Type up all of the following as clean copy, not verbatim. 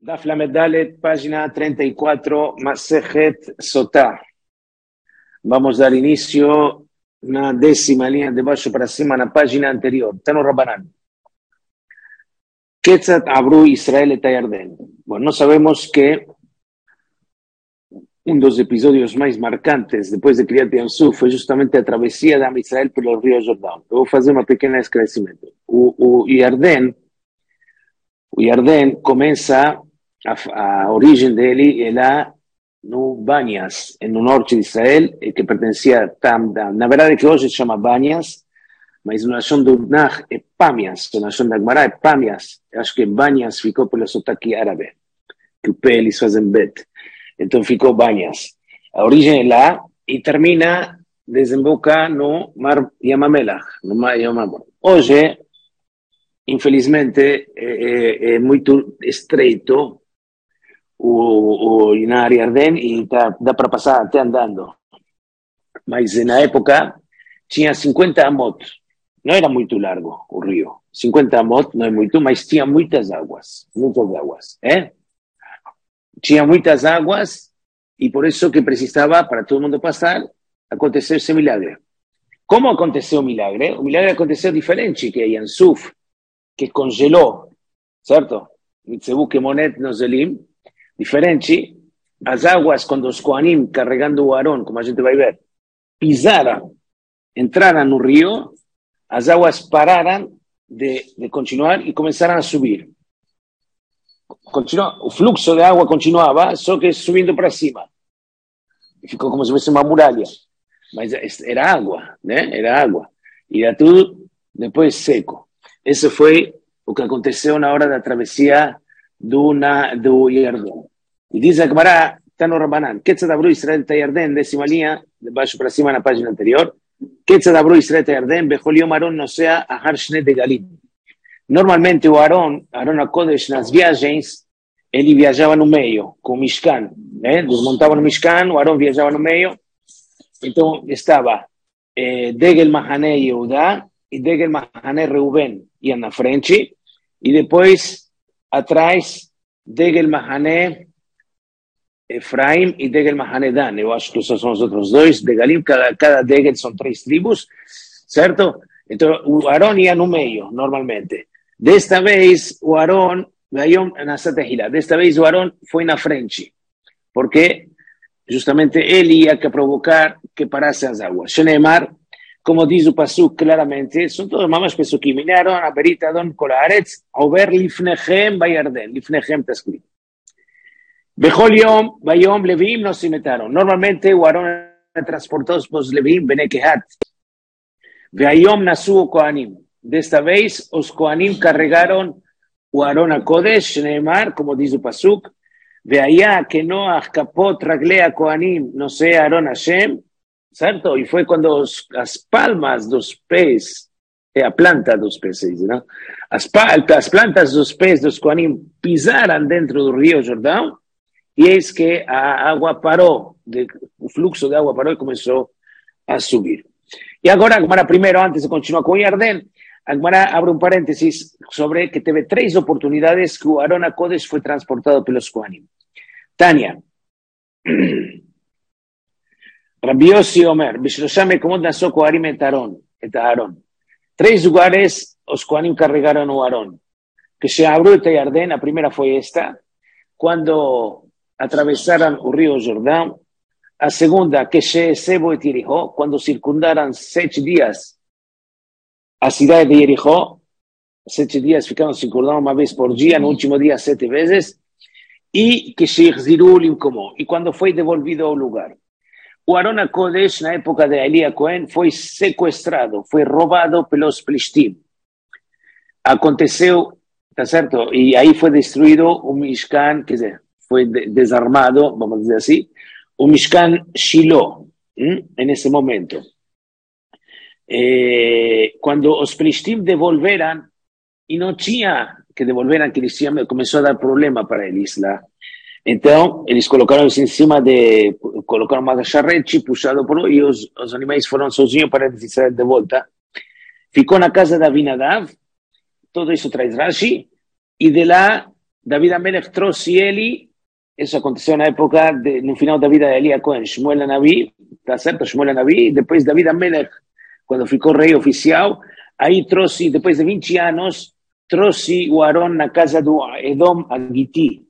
Daf Lamed Dalet, página 34, Masejet Sotá. Vamos a dar inicio una décima línea de baixo para cima en la página anterior. Tano Rabbanan. Ketzat Abru Israel et Yarden. Bueno, no sabemos que uno de los episodios más marcantes después de Kriyat Yam-Suf fue justamente la travesía de Am Israel por el río Jordán. Voy a hacer una pequeña esclarecimiento. O Yarden comienza a origem dele era no Banias, no norte de Israel, que pertencia a Tamda. Na verdade que hoje se chama Banias, mas na nação do Nach é Pamias, na nação da Gemara é Pamias. Eu acho que Banias ficou pelo sotaque árabe, que o P eles fazem bet. Então ficou Banias. A origem é lá e termina, desemboca no Mar Yamamelach, no Mar Yamamelach. Hoje, infelizmente, é muito estreito na área Yarden e dá para passar até andando. Mas na época tinha 50 amot. Não era muito largo o rio. 50 amot não é muito, mas tinha muitas águas. Muitas águas. Tinha muitas águas e por isso que precisava, para todo mundo passar, acontecer esse milagre. Como aconteceu o milagre? O milagre aconteceu diferente que Yam-Suf, que congelou, certo? Mitzebu Kemonet Nozelim. Diferente, as águas, quando os Kohanim, carregando o Arón, como a gente vai ver, pisaram, entraram no rio, as águas pararam de continuar e começaram a subir. O fluxo de água continuava, só que subindo para cima. Ficou como se fosse uma muralha. Mas era água, né? Era água. E era tudo depois seco. Isso foi o que aconteceu na hora da travessia do Yarden. E diz a Gemara, Tano Rabbanan, Ketzat Abru Israel et Yarden, décima linha, de baixo para cima na página anterior. Ketzat Abru Israel et Yarden, Bechol Yom Aron Nosea Ahar Shne de Galim. Normalmente o Aron HaKodesh, nas viagens, ele viajava no meio, com o Mishkan. Desmontava no Mishkan, o Aron viajava no meio. Então estava Degel Mahane Yehuda e Degel Mahane Reuben iam na frente. E depois, atrás, Degel Mahane Efraim e Degel Mahane Dan. Eu acho que esses são os outros dois. De Galim, cada Degel são 3 tribos, certo? Então, o Arón ia no meio, normalmente. Desta vez, o Arón, desta vez o Arón foi na frente, porque justamente ele ia provocar que parassem as águas. Shenemar, como diz o Pasuk claramente, são todos mamás pesukim. Minaron a Berit Adon Kol Haaretz, Over Lifnechem Bayarden. Lifnechem está escrito. Bechol Yom, Bayom, Leviim no se metaram. Normalmente o Arón era transportado por os Leviim, Bnei Kehat. Veayom nasu o Kohanim. Desta vez, os Kohanim carregaram o Arón HaKodesh, Neymar, como diz o Pasuk. Veaya que Noach kapot raglea Kohanim, no sea Arón Hashem. Certo? E foi quando as palmas dos pés, a planta dos pés, não? As plantas dos pés dos Kohanim pisaram dentro do rio Jordão, e eis que a água parou, o fluxo de água parou e começou a subir. E agora, primeiro, antes de continuar com o Yarden, a Gemara abre um parênteses sobre que teve 3 oportunidades que o Arón HaKodesh foi transportado pelos Kohanim. Tânia. Rabbi Yossi Omer, Bishlosha Mekomot nasou Kohanim et Aaron. 3 lugares os Kohanim carregaram o Arón. Que se abriu o Yarden, a primeira foi esta, quando atravessaram o rio Jordão. A segunda, que se Sebo et Jericó, quando circundaram 7 dias a cidade de Jericó. 7 dias ficaram circundando uma vez por dia, no último dia 7 vezes. E que se Exziru Limkomo, e quando foi devolvido ao lugar. O Arón HaKodesh, na época de Eli Cohen, foi sequestrado, foi roubado pelos Plishtim. Aconteceu, tá certo? E aí foi destruído o Mishkan, quer dizer, foi desarmado, vamos dizer assim, o Mishkan Shiloh, nesse momento. Quando os Plishtim devolveram, e não tinha que devolveram, que eles tinham, começou a dar problema para eles lá. Então, eles colocaram isso em cima colocaram uma charrete, puxado e os animais foram sozinhos para Israel de volta. Ficou na casa da Abinadab, tudo isso traz Rashi, e de lá David Amelech trouxe ele, isso aconteceu na época, no final da vida de Eli Cohen, Shmuel Anavi, tá certo? Shmuel Anavi, e depois David Amelech, quando ficou rei oficial, aí trouxe, depois de 20 anos, trouxe o Aaron na casa do Edom Agiti,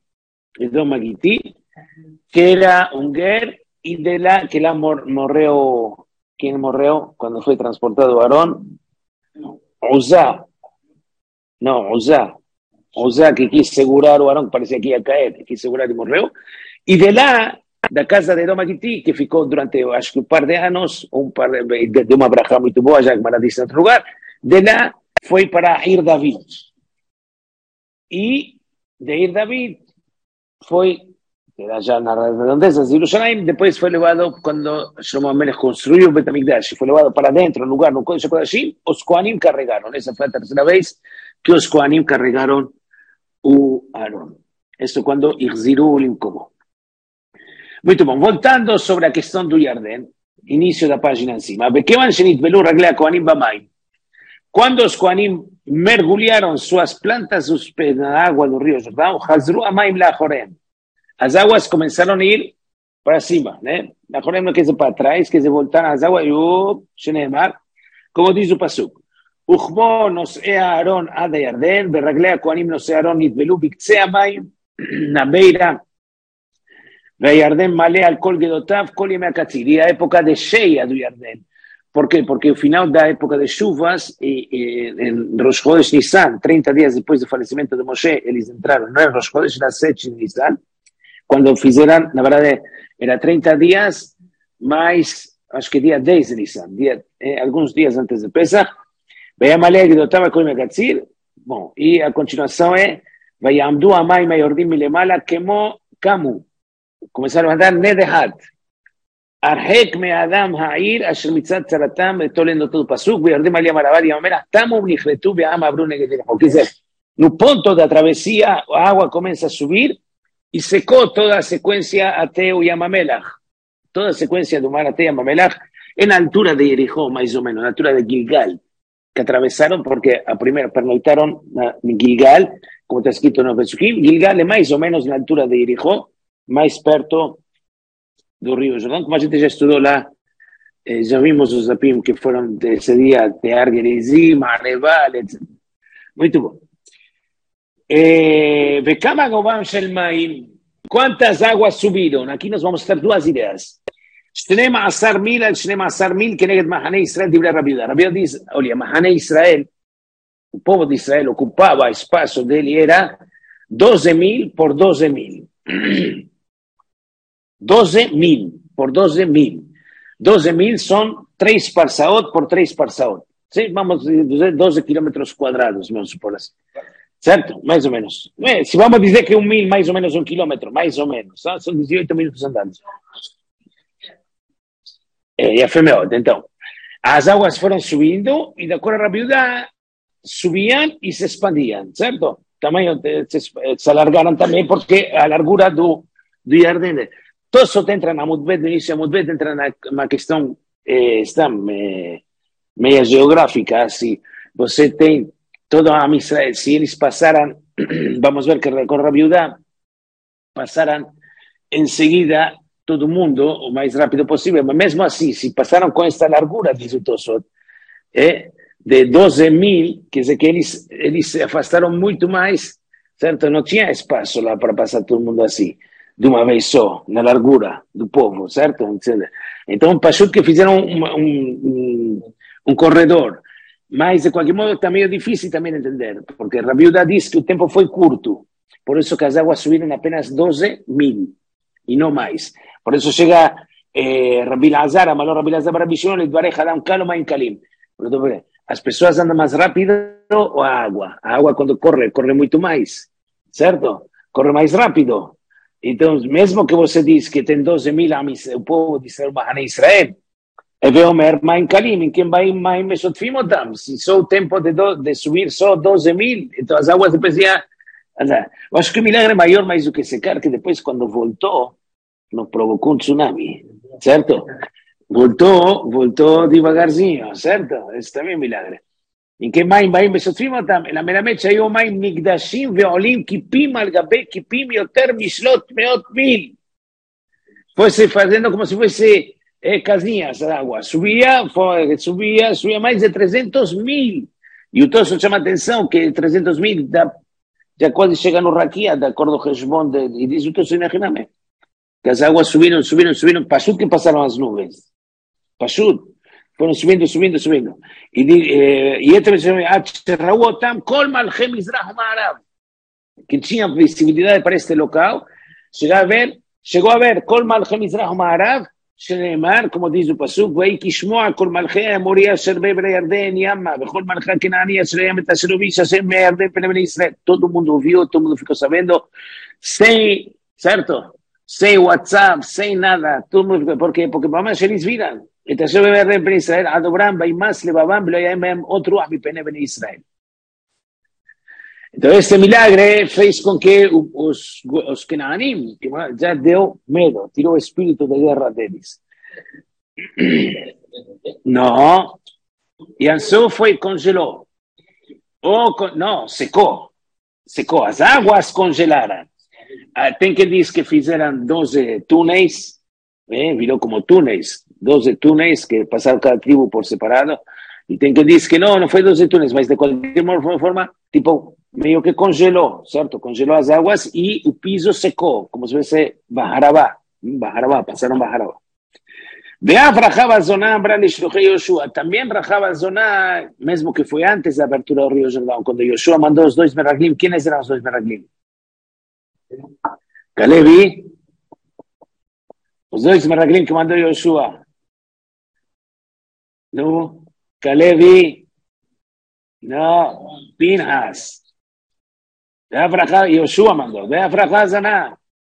que era um ger, e de lá, que lá morreu, quem morreu quando foi transportado o Aaron? Uzá, não, Uzá que quis segurar o Aaron, que parecia que ia cair, que quis segurar e morreu, e de lá, da casa de Edom Agiti, que ficou durante, acho que um par de anos, de uma braja muito boa, já que Mara disse em outro lugar, de lá foi para Ir David. E de Ir David foi, era já nas redondezas de Jerusalém, depois foi levado, quando Shlomo Amelech construiu o Bet HaMikdash, foi levado para dentro, no lugar, no Kodesh HaKodashim, os Kohanim carregaram. Essa foi a terceira vez que os Kohanim carregaram o Aaron. Isso quando Ihziru o Limkomo. Muito bom. Voltando sobre a questão do Yarden, início da página em cima. Quando os Kohanim mergulharam suas plantas os pés na água do rio Jordão, Hazru Amaim Lachorem. As águas começaram a ir para cima, né? Lachorem não quer dizer para trás, quer dizer voltar às águas, como diz o Pasuk. וכמו נושאי הארון עד הירדן, ורגלי הכהנים נושאי הארון נטבלו בקצה המים, נבירה, והירדן מלא על כל גדותיו, כל ימי הקציר. היא האפוקה דשיה do Yarden. Por quê? Porque o final da época de chuvas, em Rosh Chodesh Nissan, 30 dias depois do falecimento de Moshe, eles entraram, não é Rosh Chodesh, era 7 de Nissan, quando fizeram, na verdade, era 30 dias, mais, acho que dia 10 de Nissan, alguns dias antes de Pesach, bom, e a continuação é Vayamdu Amayim Yordim Milemala Kemo Kamu. Começaram a andar Nedehat. Arhek Me'adam Ha'ir Asher Mitzat Tzaratam. Estou lendo todo o Pasuk. Vayardim Aliyam Aravar Yamamera Tamu B'nichletu Be'am Abru Negedelecho. Quer dizer, no ponto da travessia, a água começa a subir e secou toda a sequência até o Yamamelach. Toda a sequência do mar até Yamamelach, na altura de Jericó, mais ou menos, na altura de Gilgal, que atravesaram, porque a primeira pernoitaram em Gilgal, como está escrito no Pesukim. Gilgal é mais ou menos na altura de Jericó, mais perto do Rio Jordão, como a gente já estudou lá, já vimos os zapim que foram desse dia de Argerizim, Areval, etc. Muito bom. Vekama Gobam Shel Maim, quantas águas subiram? Aqui nós vamos ter duas ideias. 12 mil על 12 mil כנגד מחנה ישראל דברי רבי יהודה. רבי יהודה diz, olha, מחנה ישראל, o povo de Israel ocupava o espaço dele, era 12 mil por 12 mil. 12 mil por 12 mil. 12 mil são 3 parsaot por 3 parsaot. Sim, vamos dizer 12 quilômetros quadrados, vamos supor assim. Certo? Mais ou menos. Se vamos dizer que 1 mil mais ou menos 1 quilômetro, mais ou menos. São 18 minutos andando. יפה מאוד. Então, as águas foram subindo e da cor rabiuda subiam e se expandiam, certo? Tamanho se alargaram também porque a largura do Yarden. Tosot entra na Mudbet, no início da Mudbet entra na questão meia geográfica, se você tem todo a Israel, se eles passaram, vamos ver que com rabiuda passaram em seguida todo mundo o mais rápido possível, mas mesmo assim, se passaram com esta largura, diz o Tosot, de 12 mil, quer dizer que eles se afastaram muito mais, certo? Não tinha espaço lá para passar todo mundo assim, de uma vez só, na largura do povo, certo? Então, passou que fizeram um corredor, mas de qualquer modo também é difícil também entender, porque Rabi Yehuda diz que o tempo foi curto, por isso que as águas subiram apenas 12 mil, e não mais. Por isso chega Rabi Lazar, amalou Rabi Lazar para Rabi Shimon, ele dvarei Hadam Kalo Maim Kalim. As pessoas andam mais rápido ou a água? A água quando corre muito mais, certo? Corre mais rápido. Então, mesmo que você diz que tem 12 mil o povo de Israel, Israel, Veomer Maim Kalim, em quem vai Maim Mesotfim Otam. Se só o tempo de subir só 12 mil, então as águas depois já... Eu acho que o milagre é maior mais do que secar, que depois quando voltou, nos provocou um tsunami, certo? Voltou devagarzinho, certo? Esse também é um milagre. ¿En qué מים באים ושותפים אותם? אלא מלמד שהיו מים נקדשים ועולים קיפים על גבי קיפים יותר משלוט מאות מיל. Fuese haciendo como si fuese casinhas de agua. Subía más de 300.000. Y entonces llama atención que 300.000 ya cuando llega no Raquía, de acuerdo a Heshbon, y dice, entonces imagíname, que las aguas subieron, Pashut que pasaron las nubes. Pashut. Fueron subiendo. Y este me dice, Raúotam, Kol Malchem Mizrach Ma'arav. Que tenía visibilidad para este local, llegó a ver Kol Malchem Mizrach Ma'arav, Shenemar, como dice el Pasuk, Vei Kishmoa, Kol Malchem Moria, Sherbe Bre Yarden, Yamma, Bechol Malchem Kenani, Sherem Etasherovi, Shashem Me Yarden, Pene Ben Israel. Todo el mundo vio, todo el mundo ficó sabiendo, ¿cierto? Sin WhatsApp, sin nada, todo el mundo, ¿por qué? Porque mamá Shelis viran. Etasherovi Yarden, Pene Israel, Adobram, Baimas, Lebabam, Beloyam, otro Ami Pene Ben Israel. Entonces, este milagre fez con que os Kenanim, que ya dio miedo, tiró espíritu de guerra de ellos. No, Yansú fue y congeló. No, secó. Las aguas congelaron. Tem que dice que fizeram 12 túneis, viró como túneis, 12 túneis que pasaron cada tribu por separado. Y tem que dice que no fue 12 túneis, mas de cualquier forma, tipo, medio que congeló, ¿cierto? Congeló las aguas y el piso secó, como si fuese Bajarabá, pasaron Bajarabá. Veaf rajaba zoná, Brali Shlochei Yoshua, también rajaba zoná, mismo que fue antes de la apertura del río Jordán, cuando Yoshua mandó los 2 meraglim. ¿Quiénes eran los 2 meraglim? Calevi, los 2 meraglim que mandó Yoshua. No, Calevi, no, Pinhas. Yoshua mandó, Veaf rajaba zoná.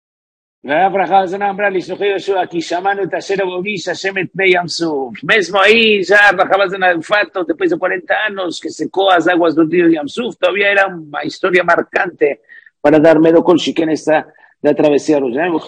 אמרה לשלוחי יהושע, כי שמענו את אשר אבוביש, השם את מי ים סוף. Mesmo ahí, ya Rajabazana el fato, después de 40 años que secó las aguas del río Yam Suf, todavía era una historia marcante para dar miedo con Shiken esta de atravesar los llanos.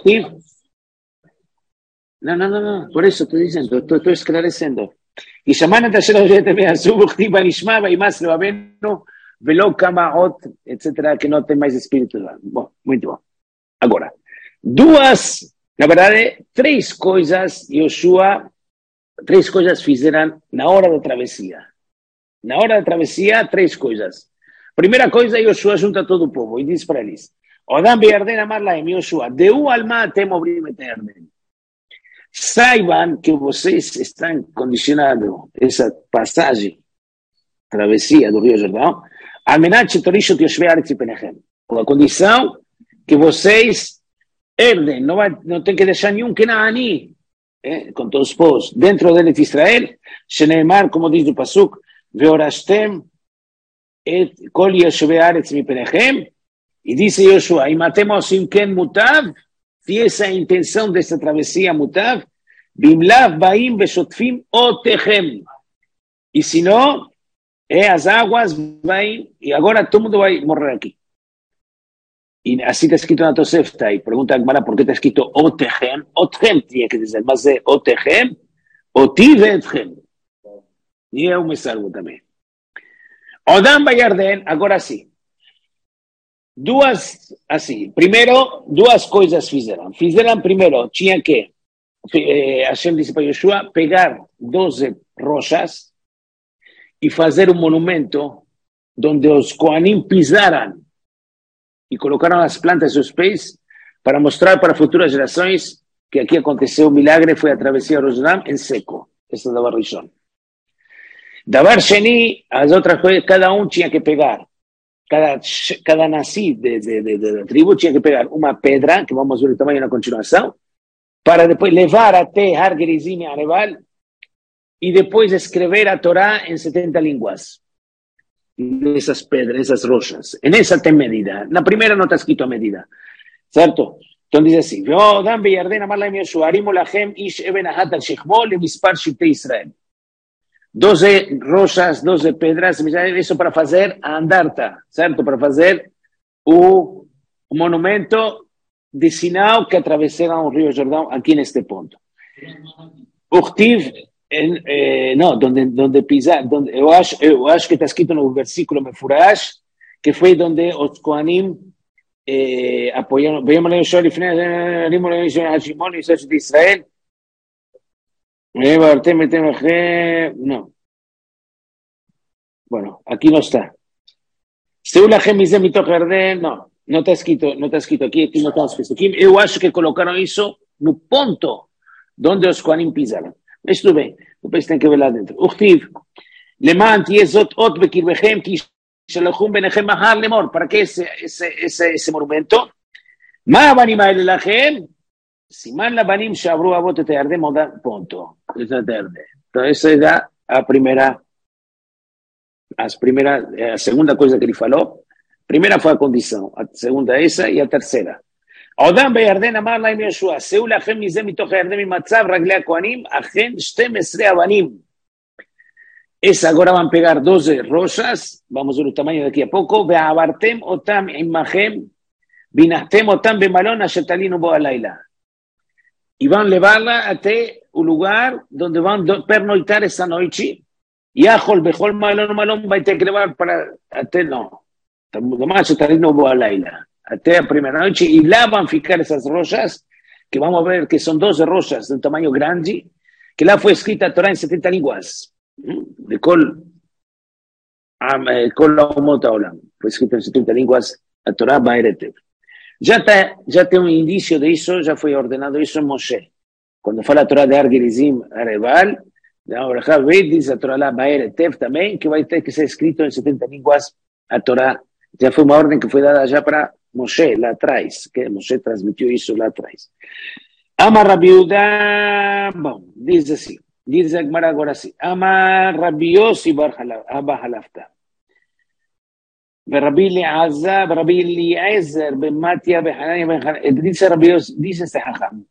No, por eso estoy diciendo, estoy esclareciendo. Y שמענו את אשר אבוביש, את מי ים סוף, וכתיב ונשמע, וימס לבבנו, ולא כמה עוד, etcétera, que no temáis espíritu. Bueno, muy bien. Ahora. Na verdade, 3 coisas Yoshua, 3 coisas fizeram na hora da travessia. Na hora da travessia, 3 coisas. Primeira coisa, Yoshua junta todo o povo e diz para eles, Odam Beyarden amar lahem, Yoshua, deu alma atem obrim et Yarden. Saibam que vocês estão condicionados essa passagem, travessia do Rio Jordão, al menat shetorishot yoshvei aretz penechem. Com a condição que vocês herden, no tem que deixar nenhum Kenaani, com todos os povos, dentro de Israel, Sheneemar, como diz o Pasuk, Veorashtem et kol yoshvei aretz mipenechem, e disse Yoshua, e matemos im ken mutav, se essa é a intenção dessa travessia mutav, bimlav baim beshotfim otechem, e se não, as águas vai, e agora todo mundo vai morrer aqui. Y así está escrito en la Tosefta, y pregunta a Gemara por qué está escrito Otechem. Otechem tiene que decir, más de Otechem, Oti ve'etchem. Y es me salvo también. Odam Bayarden, ahora sí. Primero, 2 coisas fizeram. Fizeram primero, tinha que, Hashem dice para Yoshua, pegar 12 rochas y hacer un monumento donde los Kohanim pisaran y colocaron las plantas de sus pies para mostrar para futuras generaciones que aquí aconteceu un milagre, fue a travesía de Jordán en seco. Esta es la barrizón. Davar Sheni, las otras cosas, cada uno tenía que pegar, cada nací de la tribu tenía que pegar una pedra, que vamos a ver el tamaño en la continuación, para después levar a Har Gerizim y Aneval, y después escribir a Torah en 70 lenguas. Esas pedras, esas rochas, en esa tem medida. La primera no está escrito a medida, ¿cierto? Entonces dice así, Dan Beyarden amar lahem Yoshua, arimu lachem ish eben ahat al shechmo lemispar shivtei Israel. 12 rochas, 12 pedras, eso para hacer a andarta, ¿cierto? Para hacer un monumento destinado que atravesaron el río Jordán aquí en este punto. Uchtiv, No, donde pisar, eu acho que está escrito no versículo Mefurash, que foi donde os Kohanim apoyaron, veíamos en Yoshua Shimon y Jesús de Israel, no, bueno, aquí no está. Seula Gemise Mito Jardín, no está escrito, no está escrito aqui no está escrito aqui. Eu acho que colocaram isso no ponto donde os Kohanim pisaram. Mas tudo bem, depois tem que ver lá dentro. Uchtiv, למען תהיה זאת אות בקרבכם, כי שלחום ביניכם מחר לאמור. ¿Para qué ese monumento? מה הבנים האלה לכם? סימן לבנים שעברו אבות את הירדן מודע פונטו. Entonces esa era a segunda coisa que ele falou. Primeira foi a condição, a segunda essa e a terceira. עודם בירדן אמר להם יהושע, שאו לכם מזה מתוך הירדן ממצב רגלי הכהנים, אכן 12 אבנים. Esa agora van a pegar 12 rosas, vamos a ver el tamaño de aquí a poco, ועברתם אותם עמכם, והנחתם אותם במלון אשר תלינו בו הלילה. Y van a llevarla hasta un lugar donde van a pernoitar esa noche, y ajol bejol malón, va a tener que llevar para, hasta no, nomás se taliנו בו הלילה. Hasta la primera noche, y la van a fijar esas rosas, que vamos a ver que son 12 rosas de un tamaño grande, que la fue escrita Torah en 70 lenguas. De Kol Laumot Haolam, fue escrito en 70 lenguas a Torah Ba'eretev. Ya tiene un indicio de eso, ya fue ordenado eso en Moshe. Cuando fue la Torah de Argerizim Arebal, de Abraham dice a Torah Ba'eretev también, que va a tener que ser escrito en 70 lenguas a Torah. Ya fue una orden que fue dada ya para Moshe, la traes, que Moshe transmitió eso, la traes. Amar Rabbi Yehuda, bueno, dice así. Dice Agmara ahora sí. Amar Rabbi Yossi bar Halafta. Rabbi Eliezer ben Matya ben Hanania ben Hanania. Dice Rabbi Yossi, dice este Jajam.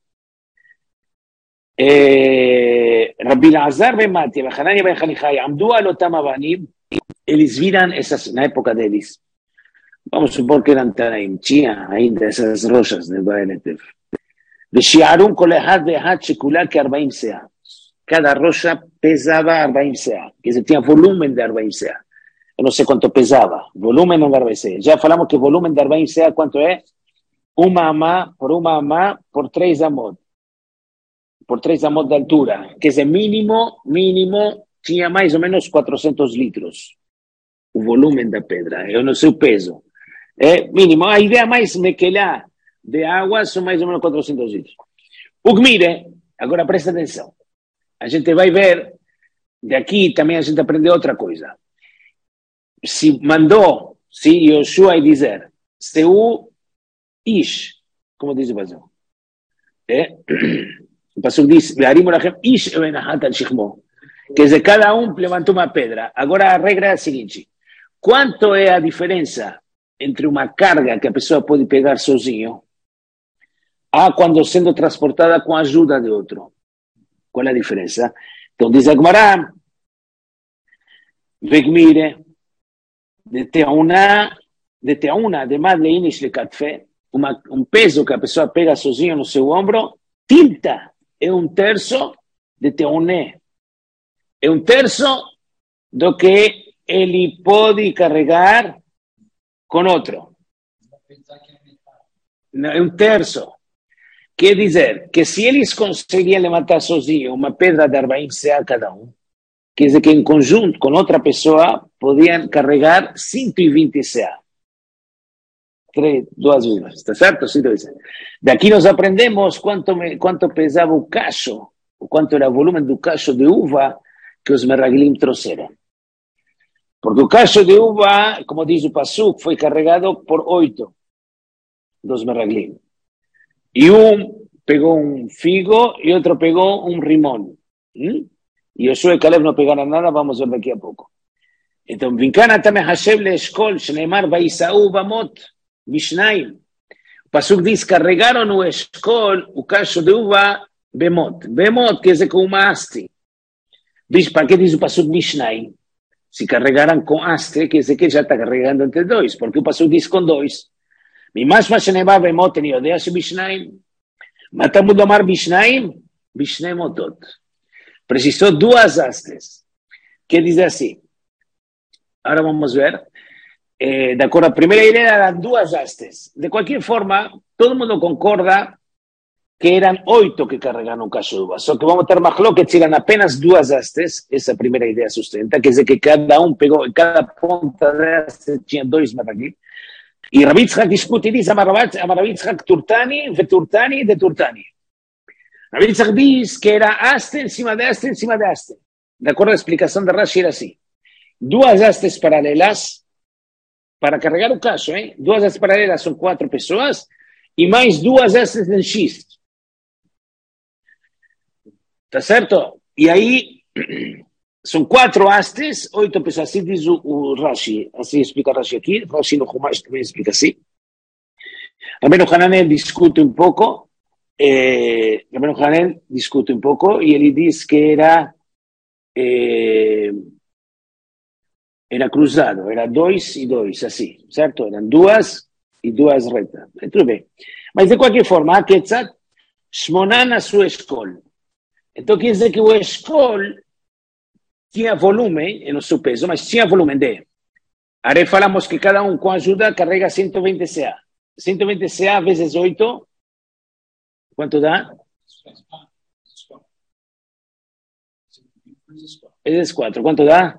Rabbi Eliezer ben Matya ben Hanania ben Hanija. Amdu al otam avanim. Eles viran esas, en la época de Elis. Vamos a suponer que eran Tanaim, Chia, ainda esas rosas del Ba'eretev. ושיערום כל אחד ואחד שכולה כ-40 סאה. Cada rosa pesaba 40 sea, que tenía volumen de 40 sea. Yo no sé cuánto pesaba, volumen de 40 sea. Ya hablamos que volumen de 40 sea, ¿cuánto es? Una amá por 3 amot. Por 3 amot de altura, que es el mínimo, tenía más o menos 400 litros. El volumen de pedra, yo no sé el peso. Mínimo, la idea más mequelá de agua son más o menos 400 litros. Mire, ahora presta atención. A gente vai ver, de aqui também a gente aprende outra coisa. Se mandou, se Yoshua dizer, seu ish, como diz o Pasuk? O Pasuk diz, Ve'arim olachem ish ebenahat al shichmo, que de cada levantou uma pedra. Agora a regra é a seguinte, quanto é a diferença entre uma carga que a pessoa pode pegar sozinho, a quando sendo transportada com a ajuda de outro? ¿Cuál es la diferencia? Entonces dice Agmará, Vegmire, de teuna, además de Inish le Katfe, un peso que la persona pega sozinho no seu ombro, tinta, es un terzo de Teuné. Es un terzo do que él puede cargar con otro. No, es un terzo. Quer dizer, que se eles conseguiam levantar sozinhos uma pedra de 40 CA cada um, quer dizer que em conjunto com outra pessoa podiam carregar 120 CA. 2 uvas, está certo? Daqui nós aprendemos quanto pesava o cacho, quanto era o volume do cacho de uva que os meraglim trouxeram. Porque o cacho de uva, como diz o Pasuk, foi carregado por 8 dos meraglim. Y un pegó un figo y otro pegó un rimón. Y Yoshua y Caleb no pegaron nada, vamos a ver aquí a poco. Entonces, Vincana también Hashem le escol, Shneimar Baisaú Bamot, Bishnaim. Pasuk dice, carregaron o escol, o cacho de uva, Bemot. Bemot, que es de como asti. ¿Para qué dice o Pasuk Bishnaim? Si carregaran con aste, que es de que ya está carregando entre 2, porque o Pasuk dice con 2. ממשמע שנאמר במות, אני יודע שבשניים. מתי מוד לומר בשניים? בשני מוטות. precisó dos hastes. ¿Qué dice así? Ahora vamos a ver. De acuerdo, la primera idea eran dos hastes. De cualquier forma, todo el mundo concorda que eran 8 que carregaron un cacho de uvas. O que vamos a tener más lo que eran apenas dos hastes. Esa primera idea sustenta, que es de que cada uno pegó, cada punta de haste tenía 2 meraglim. Y Rabbi Yitzhak discute y dice a Rabbi Yitzhak Turtani, de Turtani, de Turtani. Rabbi Yitzhak dice que era haste encima de haste encima de haste. De acuerdo a la explicación de Rashi era así. Dos hastes paralelas para carregar un caso, ¿eh? Dos hastes paralelas son 4 personas y más dos hastes en schist. ¿Está cierto? Y ahí son 4 hastes, 8 personas. Así dice Rashi. Así explica Rashi aquí. Rashi no Chumash también explica así. Rabbeinu Hananel discute un poco. Rabbeinu Hananel discute un poco y él dice que era cruzado, era 2 y 2, así, ¿cierto? Eran 2 y 2 rectas. Entonces, bien. Pero de cualquier forma, Ketzat, Shmonan a su escol. Entonces, quiere decir que el escol tiene volumen en su peso, pero tiene volumen de. Ahora falamos que cada uno con ayuda carrega 120 CA. 120 CA veces 8, ¿cuánto da? Veces 4, ¿cuánto da?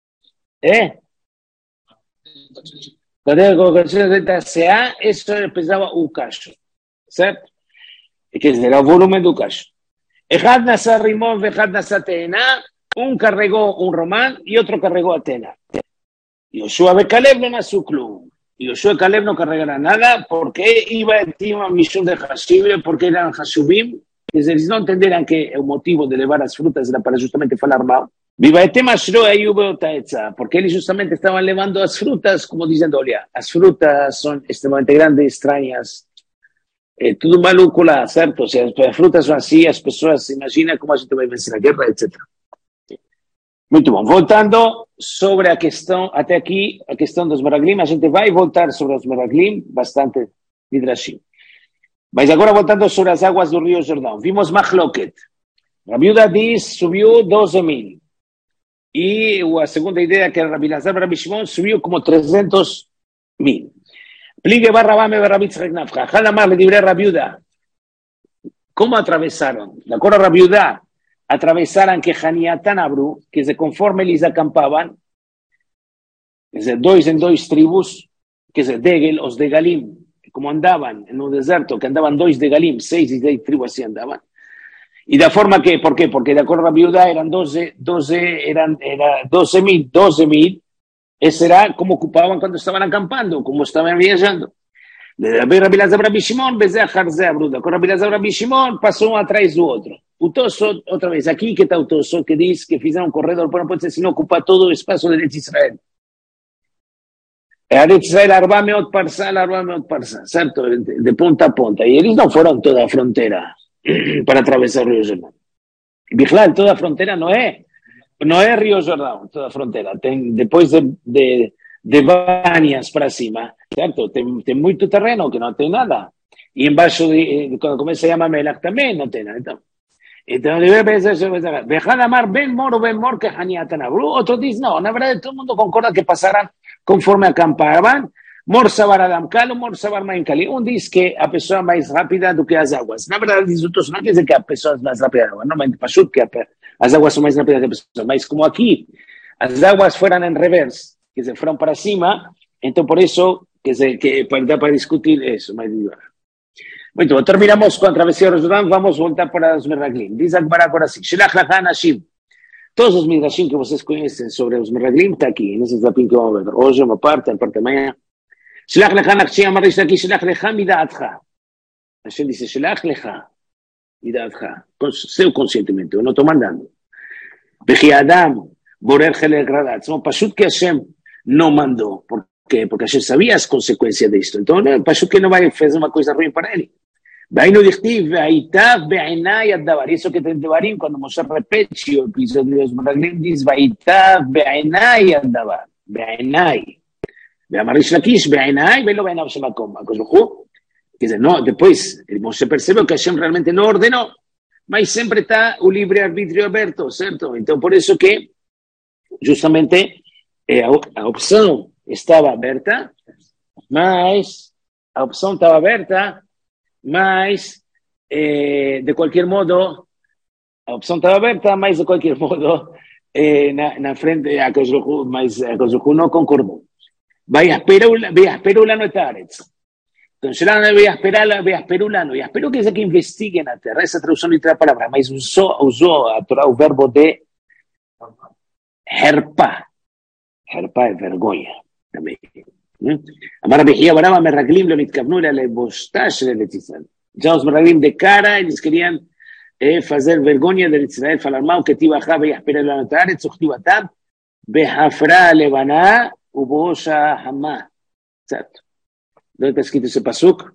Cuando con 130 CA, eso pesaba un cacho, ¿cierto? Que era el volumen de un cacho. Ejad nasa rimón, vejad nasa teena, un carregó un román y otro carregó Atena. Yoshua Becalev no nació club. Yoshua y Caleb no carregará nada porque iba encima misión de Hashib, porque eran Hashubim, que ellos no entenderán que el motivo de elevar las frutas era para justamente falar mal. Viva el tema porque ellos justamente estaban elevando las frutas, como diciendo, olha, las frutas son extremadamente grandes, extrañas, todo maluco lá, ¿cierto? O sea, las frutas son así, las personas se imaginan cómo a gente va a vencer la guerra, etc. Muy bien, voltando sobre la cuestión, hasta aquí, la cuestión de los meraglim, a gente va a voltar sobre los meraglim, bastante midrashim. Mas agora voltando sobre las aguas del río Jordán, vimos Machloket. Rabbi Yehuda dice, subió 12,000. Y la segunda idea que Rabbi Lazar Rabbi Shimon subió como 300,000. Pligue barrabame Rabbi Yitzhak Nafja. Jalamar le libré a Rabbi Yehuda. ¿Cómo atravesaron? De acuerdo a Rabbi Yehuda, atravesaron que Janiatán Abru, que se conforme les acampaban, desde 2 en 2 tribus, que se Degel, os de Galim, como andaban en un desierto, que andaban 2 de Galim, 6 y 6 tribus así andaban. Y de forma que, ¿por qué? Porque de acuerdo a Rabbi Yehuda eran 12,000, ese era como ocupaban cuando estaban acampando, como estaban viajando. De Rabbi Lazar Rabbi Shimon, de acuerdo a Rabbi Lazar Rabbi Shimon, pasó uno atrás do otro. O Tosso, otra vez, aquí que está o Tosso, que dice que fizeram un corredor, pero no puede ser sino ocupar todo el espacio de Israel. Eretz Israel, Arba Meot Parsa, ¿cierto? De punta a punta. Y ellos no fueron toda la frontera para atravesar el río Jordán. Bijlal, toda la frontera no es río Jordán, toda la frontera. Después de Banias para cima, ¿cierto? Tem mucho terreno que no tiene nada. Y en baixo, como se llama Melach, también no tiene nada. Entonces, dejar de amar Ben Mor que Haniatan Abru. Otro dice, no, la verdad, todo el mundo concorda que pasaran conforme acampaban. Mor Sabar Adam Kalo, Mor Sabar Main Kali. Un dice que a persona más rápida do que las aguas. La verdad, dice otros, no quiere decir que a personas más rápidas, no, pasó que las aguas son más rápidas que personas. Mas como aquí, las aguas fueran en reverse, que se fueron para cima, entonces por eso, que para discutir eso, más divagar. Bueno, terminamos con Travesía de Jordán, vamos a voltar para los Meraglim. Dice Akbar ahora sí, Shelach Lachan Hashim. Todos los Midrashim que ustedes conocen sobre los Meraglim está aquí, en ese zapín que vamos a ver. Hoy, una parte de mañana. Shelach Lachan Hashim, Amar dice aquí, Shelach Lachan Midaatcha. Hashem dice, Shelach Lachan Midaatcha. Seu conscientemente, no estoy mandando. Veji Adam, Borer Helek Radat. Somos Pashut que Hashem no mandó. ¿Por qué? Porque Hashem sabía las consecuencias de esto. Entonces, Pashut que no va a hacer una cosa ruin para él. Vaino dichtiv, vaitav be'enai ad-davar. Eso que te devarim, cuando Moshe repete el episodio de los Meraglim, dice, vaitav be'enai ad-davar. Be'enai. Ve'amarish Lakish, be'enai, ve'lo be'enav shemakom. Que dice, no, después, Moshe percibe que Hashem realmente no ordenó. mas sempre está o livre-arbítrio aberto, certo? Então, por isso que, justamente, a opção estava aberta, mas de qualquer modo, a opção estava aberta, mas de qualquer modo, na frente, mas a Kosh Baruch Hu não concordou. ויחפרו לנו את הארץ. Entonces, ויחפרו לנו, y espero que investiguen la tierra, esa traducción literal de palabra, mas usó a Torah o verbo de herpa. Herpa es vergüenza. Amar Bejía Baraba Merraglim lo nitcavnu la lebostash de Israel. Ya los Merraglim de cara, ellos querían hacer vergüenza de Israel, falarmau que ti bajaba ויחפרו לנו את הארץ, וכתיבתם בחפרה לבנה ובראשה חמה. קצת. ¿Dónde está escrito ese pasuk?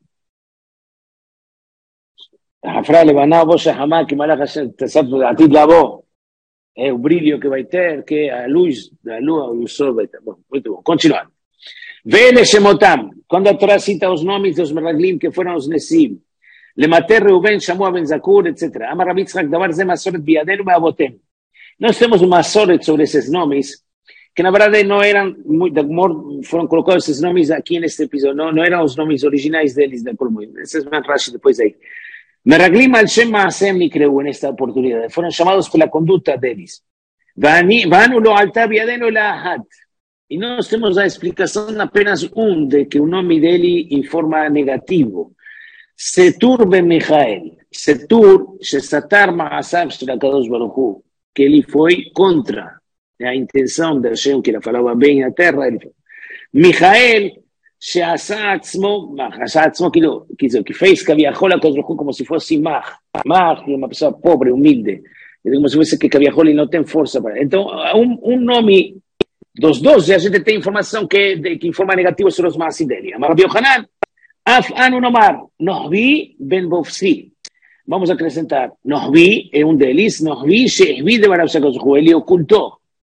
Hafra levana bosha hama que malach Hashem tasab atid lavo. Un brillo que va a tener, que a luz, la luz usó. Bueno, muy bien, continuando. Vele shemotam, cuando la Torah cita los nombres de los meraglim que fueron los nesim, le mater Reuben, Shamua ben Zakur, etc. Amar Rabbi Yitzchak davar ze masoret biadenu me abotem. No tenemos un masoret sobre esos nombres, que na verdade não eram muito, foram colocados esses nomes aqui neste episódio, não eram os nomes originais deles da Colombo, esses vão Rashi depois aí. Meraglim al Shem Maasem Nikreu nesta oportunidade, foram chamados pela conduta deles. Vanu lo alta biadeno la ahad. E nós temos a explicação apenas de que o nome dele em forma negativo. Setur ben Michael, Setur, Shesatar Maasav Shel HaKadosh Baruch Hu, que ele foi contra a intenção de Hashem, que ele falava bem na terra, ele falou. Michael, שעשה עצמו, כאילו, que fez כביכול הקדוש ברוך הוא como se fosse Mach, é uma pessoa pobre, humilde, como se fosse que כביכול ele não tem força para. Então, nome dos dois, a gente tem informação que informa negativo sobre os maasim dele. Amar Rabbi Yochanan, af anu nomar, Nohvi ben Bofsi. Vamos acrescentar, Nohvi é deles, Nohvi שהביא דבריו של הקדוש ברוך הוא, ele ocultou.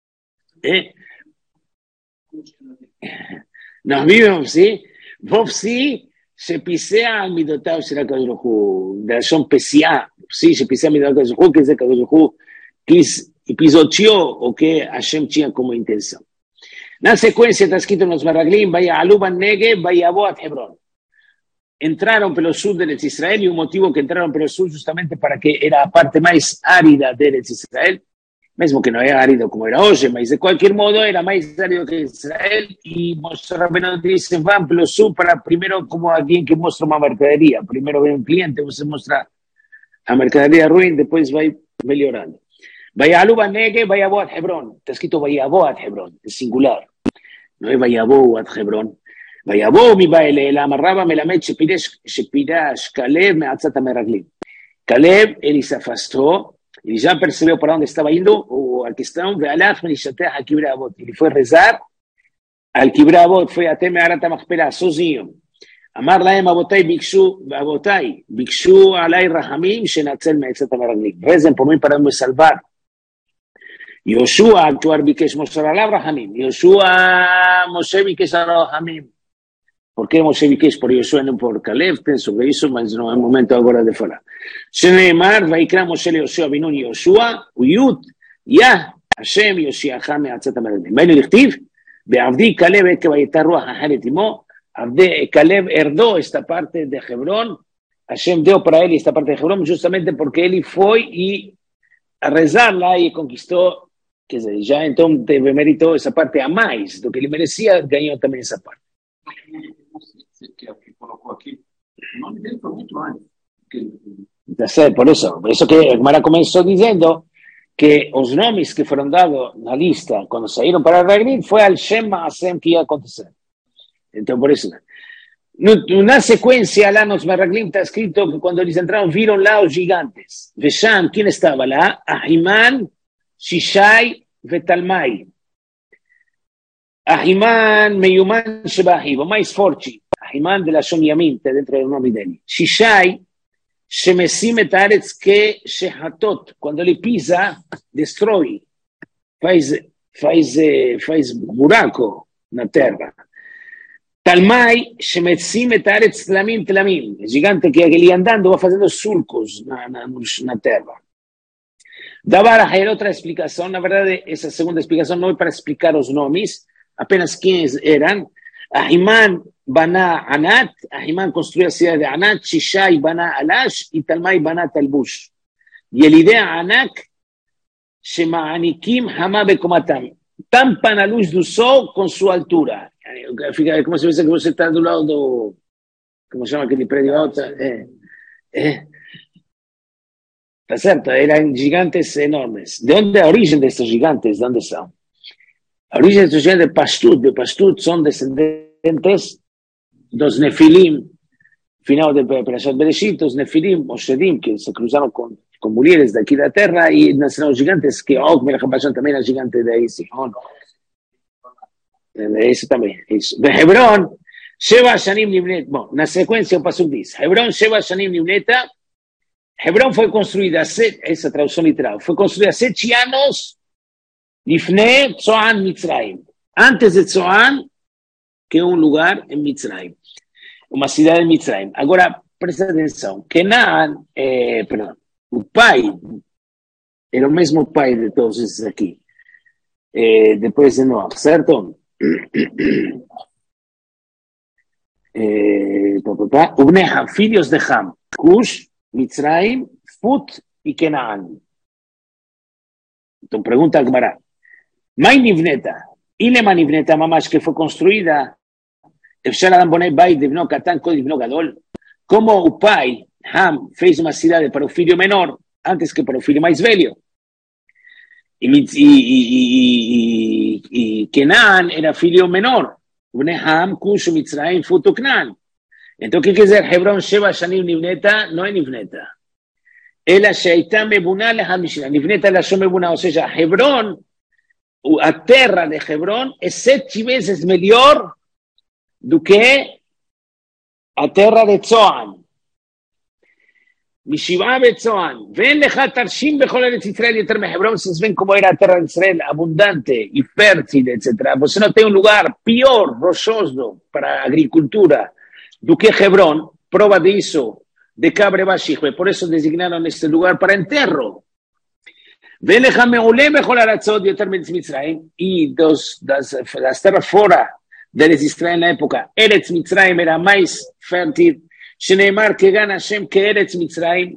Nos vimos, ¿sí? Vopsi se pisea al midotav של הקדוש ברוך הוא, de son pesia, sí, se pisea al midotav של הקדוש ברוך הוא, que es el הקדוש ברוך הוא pisoteó o que Hashem tinha como intenção. Na sequência está escrito nos Meraglim, vaya aluban nege, vaya boat Hebrón. Entraram pelo sul de Eretz Israel y un motivo que entraron pelo sul justamente para que era a parte mais árida de Eretz Israel, mesmo que não era árido como era hoje, mas de qualquer modo era mais árido que Israel, e Moshe Rabbeinu disse, vão pelo sul para primeiro como alguém que mostra uma mercadoria, primeiro vem um cliente, você mostra a mercadoria ruim, depois vai melhorando. Vayalú Banege, Vayabó ad Hebrón, está escrito Vayabó ad Hebrón, es singular, no es Vayabó ad Hebrón. Vayabó mi baile, la amarraba Melamed Shepirash, Caleb me atzata meraglim. Caleb, él se afastó, y ya percibió para dónde estaba yendo, o al que estaba, y fue a rezar, al Kibrabot, fue a Teme Arata Machpera, sozinho. Amar laem Abotai, Bikshu alay Rahamim, Shenatzel Me'etzat Meraglim. Rezen por mí para me salvar. Yoshua, actuar Bikesh Moshe Alab Rahamim. Yoshua, Moshe Bikesh Alab Rahamim. ¿Por qué Moshe Bikesh por Yoshua y no por Caleb? Pienso que eso, mas no es momento ahora de falar. Sheneemar, Vaikra Moshe Yoshua Binun Yoshua, Uyut, Yah, Hashem Yoshiacham Me'atzat Meraglim. Baile Lichtiv, Be'avdi Caleb, que Vayetar Ruach Aharet Imo, Caleb herdó esta parte de Hebrón, Hashem dio para él esta parte de Hebrón, justamente porque él fue y a rezarla y conquistó, que ya entonces de mérito esa parte a más, lo que le merecía, ganó también esa parte. Que colocó aquí, no le fue mucho antes. Por eso que Mara comenzó diciendo que los nombres que fueron dados en la lista cuando salieron para el Raglim fue al Shem Maasem que iba a acontecer. Entonces, por eso, una secuencia, lá nos Meraglim está escrito que cuando ellos entraron, vieron lá los gigantes. Vesham, ¿quién estaba lá? Ahiman, Shishai, Vetalmai. Ahiman, Meyuman, Shebahiv, o mais forte. Ahiman de la Shon Yamin, dentro del nombre de él. Shishai, Shemesim et Aretz que Shehatot, cuando le pisa, destrói, faz buraco na terra. Talmai, Shemetzim et Aretz Tlamim Tlamim. Il gigante che lì andando va facendo surcos na terra. Davara hay otra explicación, la verdad, esa segunda explicación no es para explicar los nombres, apenas quiénes eran. Ahimán Baná Anat, Ahimán construyó la ciudad de Anat, Shishai Baná Alash y Talmai Baná Talbush. Y el idea Anak, Shema'anikim Hamá Bekomatam, tampan a luz do sol con su altura. Como se dice que você está do lado do, como se llama aquele prédio alto? ¿Está cierto? Eran gigantes enormes. ¿De dónde la origen de estos gigantes? ¿Dónde son? La origen de estos gigantes de Pashtut son descendientes de los Nefilim, final de Perashat Bereshit, los Nefilim, o Shedim, que se cruzaron con mujeres de aquí de la tierra, y nacieron los gigantes, que Og Melech HaBashan también era gigante de ahí, Sihon. Eso también. Eso. De Hebrón, Sheva Shanim Nibnet, bueno, una secuencia, un pasuk dice, Hebrón, Sheva Shanim Nibneta. Hebrón fue construida, esa traducción literal, fue construida 7 años Lifne Tzoan Mitzrayim, antes de Tzoan, que un lugar en Mitzrayim, una ciudad en Mitzrayim. Ahora, presta atención, Kenan, perdón, el pai, era el mismo pai de todos estos aquí, después de Noah, ¿cierto? Ubneha, filhos de Ham, Cush, Mitzrayim, Fut y Kenan. Entonces pregunta a Gemara, May Nivneta, Ilema Nivneta Mamash, que fue construida, Efshar Adam Bonei Bay de Ibno Katan Kod Ibno Gadol, como Upai, Ham, fez una ciudad para un filho menor, antes que para un filho más velho. Y Kenan era filho menor. Ubne Ham, Cush, Mitzrayim, Fut y Kenan. Entonces, ¿qué quiere decir? Hebrón, Sheva, Shanim, Nivneta, no es Nivneta. Ela Sheitá Mebuná Lehamishina. Nivneta la Shom Mebuná. O sea, Hebrón, a terra de Hebrón, es 7 veces mejor do que a terra de Tzoan. Mishivá Betzoan. Ven leja Tarshim Bechol Eretz Israel y Eterme Hebrón. Se ven cómo era la terra de Israel, abundante y fértil, etc. Pues no tiene un lugar peor, rochoso para agricultura do que Hebrón, prueba de eso, de Cabre Bashihwe, por eso designaron este lugar para enterro. Y las tierras fuera de Eretz Israel en la época, Eretz Mitzrayim era más fértil, Sheneimar que gana Hashem que Eretz Mitzrayim.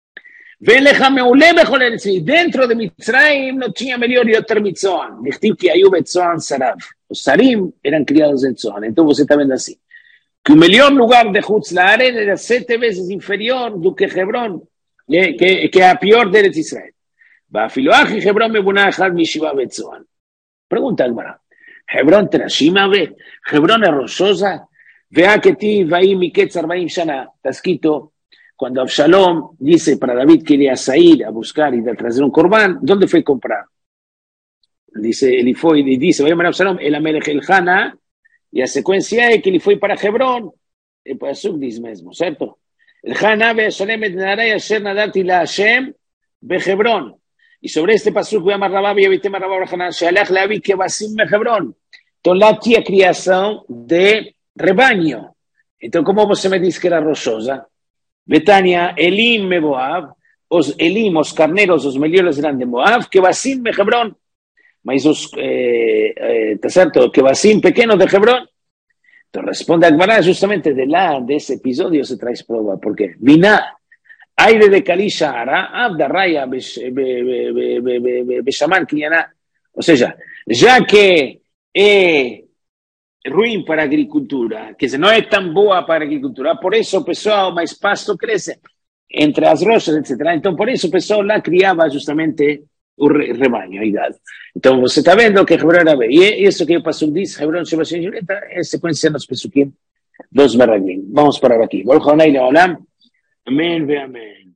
Dentro de Mitzrayim no tenía mejor Yoter Mitzoan, dijo que Ayub Etzoan Sarav. Los Sarim eran criados en Tzoan, entonces você está viendo así. Que el mejor lugar de Chutz La'aretz era 7 veces inferior do que Hebrón, que a peor de Eretz Israel. Bafiloaji Hebrón me buna dejar mi Shiva Betzoan. Pregunta Almara. Hebrón Terashima ve, Hebrón es rochosa, vea que ti vaí mi Ketz 40 Shana. Está escrito, cuando Absalom dice para David que iría a ir a buscar y a traer un corbán, ¿dónde fue a comprar? Dice, él fue y dice, vaya a Absalom, el Amelech el Hana. Y la secuencia es que él fue para Hebrón, el pasuk dice mismo, ¿cierto? El Haná ve Shalem et Naray asher nadati la Hashem be Hebrón. Y sobre este pasuk voy a Marrabá y habité Marrabá Haná Shalach Levi que Basim be Hebrón. Entonces la tía criación de rebaño. Entonces, ¿cómo se me dice que era rochosa? Betania, Elim me Moab, os Elim, os carneros, os meliones eran de Moab, que Basim be Hebrón. Mas os, ¿está cierto? Que Basim pequeños de Hebrón. Entonces responde a Gemara justamente de ese episodio se trae prueba, porque Biná, aire de Kalisha Ara, Abda Raya, Beshamán, Kiyaná. O sea, ya que es ruin para agricultura, que no es tan boa para agricultura, por eso pessoal más pasto crece entre las rosas, etc. Entonces por eso pessoal la criaba justamente un rebaño. Entonces você está viendo que Hebrón era B. Y eso que pasó dice, Hebrón se va a ser es secuencia de los pesukim, 2 meraglim. Vamos para aquí. Amén, ve amén.